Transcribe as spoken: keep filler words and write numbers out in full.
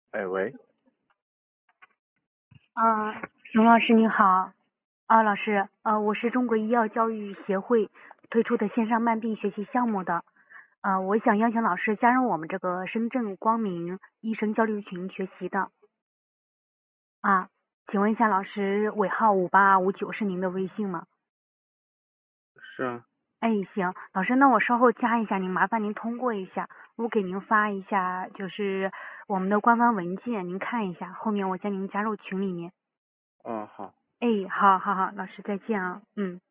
哎喂， 啊，熊老师你好。啊，老师，呃，我是中国医药教育协会推出的线上慢病学习项目的，呃，我想邀请老师加入我们这个深圳光明医生交流群学习的。啊，请问一下老师，尾号五八五九是您的微信吗？ 是啊。 哎，行，老师，那我稍后加一下您，麻烦您通过一下，我给您发一下，就是我们的官方文件，您看一下，后面我将您加入群里面。 哦，好。 哎，好好好，老师再见啊，嗯。